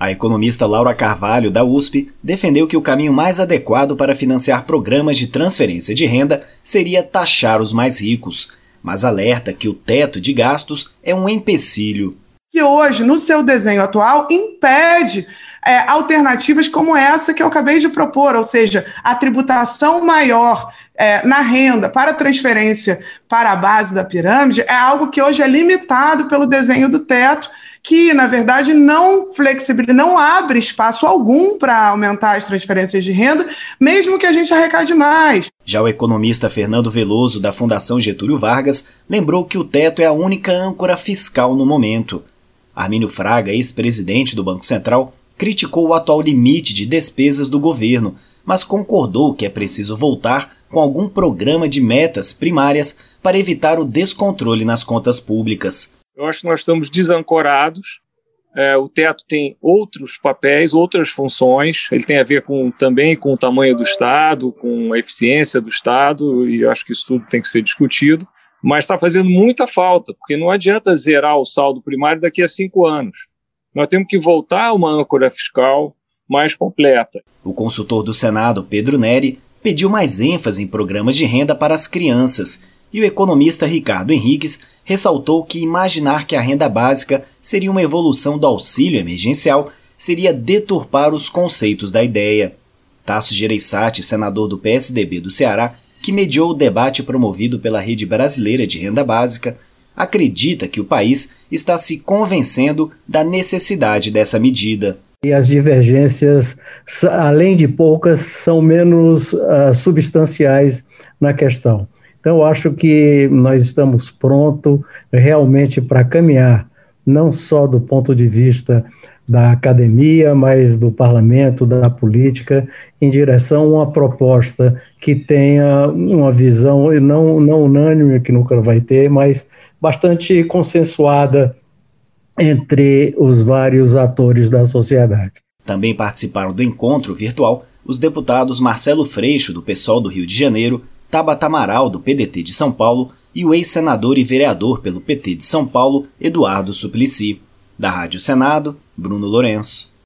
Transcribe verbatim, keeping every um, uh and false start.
A economista Laura Carvalho, da U S P, defendeu que o caminho mais adequado para financiar programas de transferência de renda seria taxar os mais ricos, mas alerta que o teto de gastos é um empecilho. Que hoje, no seu desenho atual, impede é, alternativas como essa que eu acabei de propor, ou seja, a tributação maior é, na renda para transferência para a base da pirâmide é algo que hoje é limitado pelo desenho do teto, que, na verdade, não flexibiliza, não abre espaço algum para aumentar as transferências de renda, mesmo que a gente arrecade mais. Já o economista Fernando Veloso, da Fundação Getúlio Vargas, lembrou que o teto é a única âncora fiscal no momento. Armínio Fraga, ex-presidente do Banco Central, criticou o atual limite de despesas do governo, mas concordou que é preciso voltar com algum programa de metas primárias para evitar o descontrole nas contas públicas. Eu acho que nós estamos desancorados. É, o teto tem outros papéis, outras funções. Ele tem a ver com, também com o tamanho do Estado, com a eficiência do Estado, e eu acho que isso tudo tem que ser discutido. Mas está fazendo muita falta, porque não adianta zerar o saldo primário daqui a cinco anos. Nós temos que voltar a uma âncora fiscal mais completa. O consultor do Senado, Pedro Neri, pediu mais ênfase em programas de renda para as crianças, e o economista Ricardo Henriques ressaltou que imaginar que a renda básica seria uma evolução do auxílio emergencial seria deturpar os conceitos da ideia. Tasso Gereissati, senador do P S D B do Ceará, que mediou o debate promovido pela Rede Brasileira de Renda Básica, acredita que o país está se convencendo da necessidade dessa medida. E as divergências, além de poucas, são menos uh, substanciais na questão. Então, eu acho que nós estamos prontos realmente para caminhar, não só do ponto de vista da academia, mas do parlamento, da política, em direção a uma proposta que tenha uma visão, não, não unânime, que nunca vai ter, mas bastante consensuada entre os vários atores da sociedade. Também participaram do encontro virtual os deputados Marcelo Freixo, do PSOL do Rio de Janeiro, Tabata Amaral, do P D T de São Paulo, e o ex-senador e vereador pelo P T de São Paulo, Eduardo Suplicy. Da Rádio Senado, Bruno Lourenço.